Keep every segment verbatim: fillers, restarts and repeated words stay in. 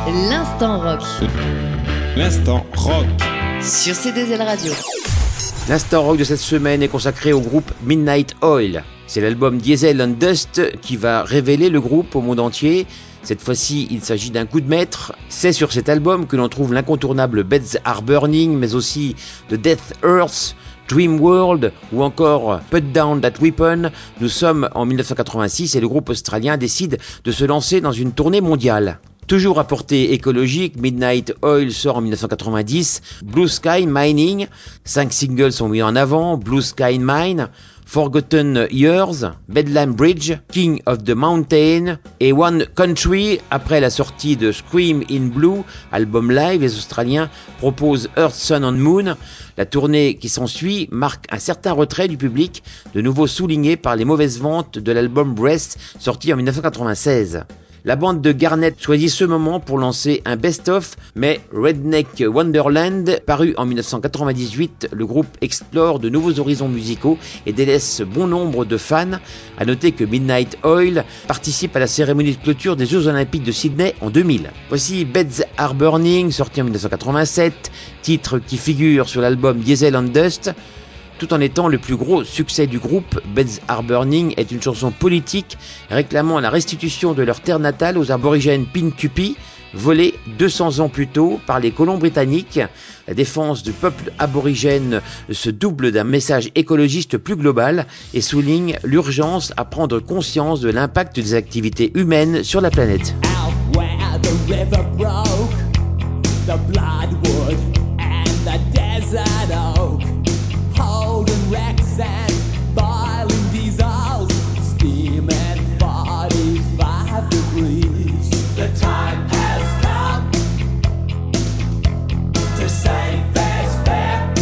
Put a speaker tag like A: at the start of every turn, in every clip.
A: L'instant rock.
B: L'instant rock.
A: Sur C deux L Radio.
C: L'instant rock de cette semaine est consacré au groupe Midnight Oil. C'est l'album Diesel and Dust qui va révéler le groupe au monde entier. Cette fois-ci, il s'agit d'un coup de maître. C'est sur cet album que l'on trouve l'incontournable Beds Are Burning, mais aussi The Death Earth, Dream World ou encore Put Down That Weapon. Nous sommes en dix-neuf cent quatre-vingt-six et le groupe australien décide de se lancer dans une tournée mondiale. Toujours à portée écologique, Midnight Oil sort en dix-neuf cent quatre-vingt-dix, Blue Sky Mining, cinq singles sont mis en avant, Blue Sky Mine, Forgotten Years, Bedlam Bridge, King of the Mountain et One Country. Après la sortie de Scream in Blue, album live, les Australiens proposent Earth, Sun and Moon. La tournée qui s'ensuit marque un certain retrait du public, de nouveau souligné par les mauvaises ventes de l'album Breath, sorti en dix-neuf cent quatre-vingt-seize. La bande de Garnett choisit ce moment pour lancer un best-of, mais Redneck Wonderland, paru en dix-neuf cent quatre-vingt-dix-huit, le groupe explore de nouveaux horizons musicaux et délaisse bon nombre de fans. À noter que Midnight Oil participe à la cérémonie de clôture des Jeux Olympiques de Sydney en deux mille. Voici Beds Are Burning, sorti en dix-neuf cent quatre-vingt-sept, titre qui figure sur l'album Diesel and Dust. Tout en étant le plus gros succès du groupe, Beds Are Burning est une chanson politique réclamant la restitution de leur terre natale aux aborigènes Pintupi, volés deux cents ans plus tôt par les colons britanniques. La défense du peuple aborigène se double d'un message écologiste plus global et souligne l'urgence à prendre conscience de l'impact des activités humaines sur la planète.
D: Out where the river broke, the bloodwood and the desert oak. Holding wrecks and boiling diesels, steaming forty-five degrees. The time has come to save fair's fair,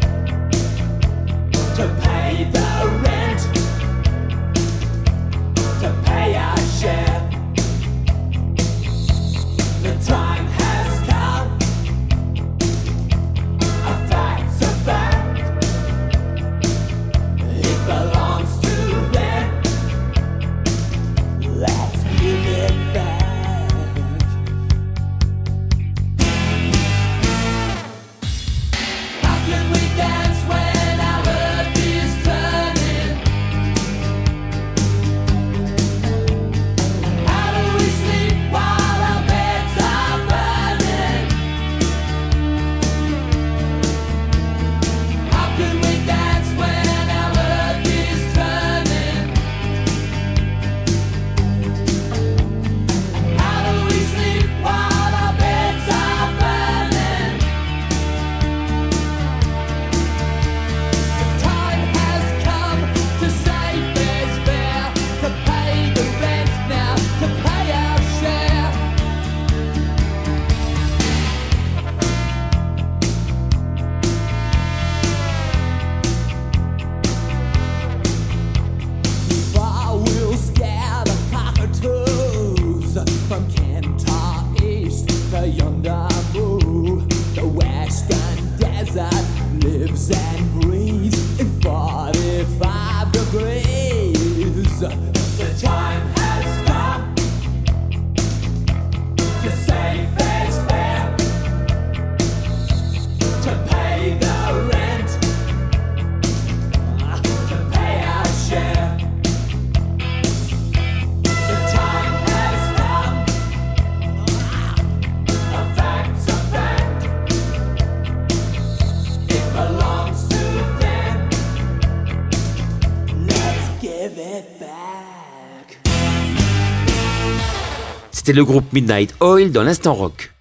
D: to pay the rent, to pay our share. The time has come, a fact's a fact. Belongs to them. Let's give it back. How can we dance when our earth is turning? How do we sleep while our beds are burning? How can we dance when from Kentar East to yonder Moo, the western desert lives and breathes in forty-five degrees. The time has come to save fair's fair, to pay the rent, to pay our share.
C: C'était le groupe Midnight Oil dans l'Instant Rock.